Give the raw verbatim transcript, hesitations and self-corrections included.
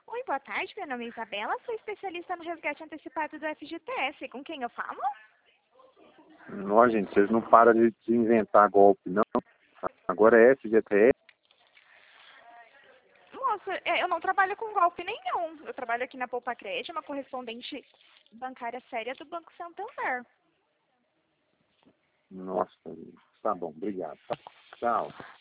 Oi, boa tarde. Meu nome é Isabela. Sou especialista no resgate antecipado do F G T S. Com quem eu falo? Não, gente, vocês não param de de inventar golpe, não. Agora é F G T S. Moça, é, eu não trabalho com golpe nenhum. Eu trabalho aqui na Poupa Crédito, uma correspondente bancária séria do Banco Santander. Nossa, tá bom, obrigado. Tchau.